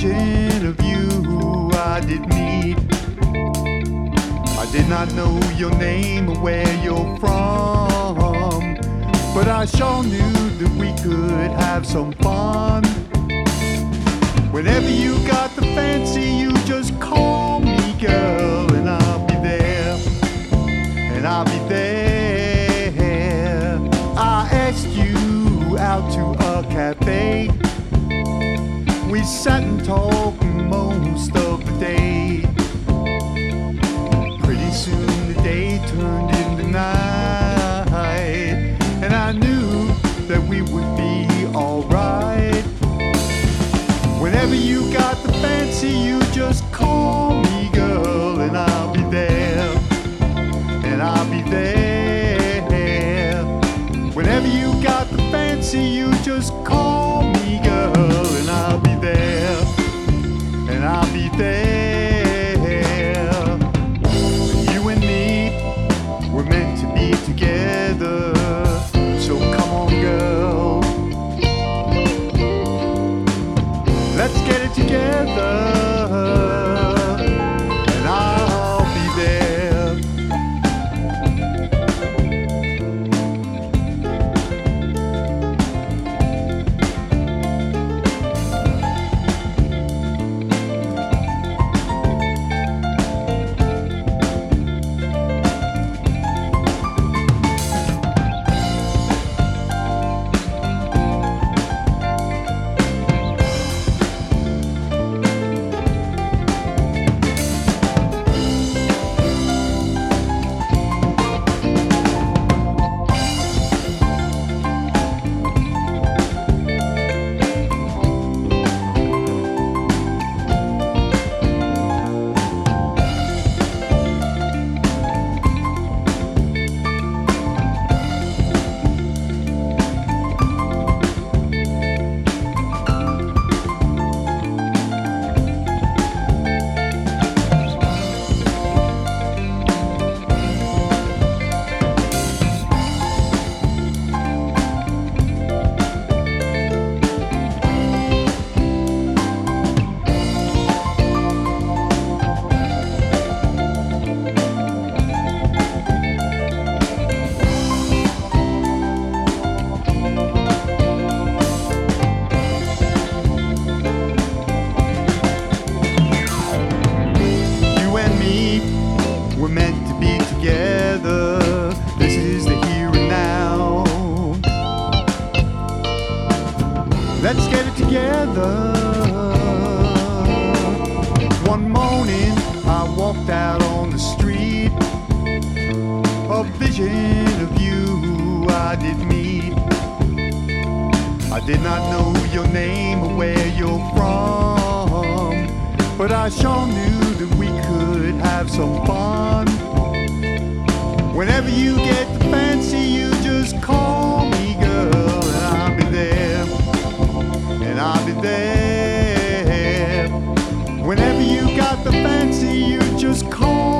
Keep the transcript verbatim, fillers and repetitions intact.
vision of you I did meet. I did not know your name or where you're from, but I sure knew that we could have some fun. Whenever you got the fancy, you just call me, girl, and I'll be there, and I'll be there. I asked you out to a cafe. We sat and talked most of the day. Pretty soon the day turned into night, and I knew that we would be alright. Whenever you got the fancy, you just call me, girl, and I'll be there, and I'll be there. Whenever you got the fancy, you just call me, girl, and I'll be there, and I'll be there. You and me, we're meant to be together, so come on, girl, let's get it together, and I'll be there. We're meant to be together. This is the here and now. Let's get it together. One morning I walked out on the street. A vision of you I did meet. I did not know your name or where you're from, but I sure knew that we could have some fun. Whenever you get the fancy, you just call me, girl, and I'll be there, and I'll be there. Whenever you got the fancy, you just call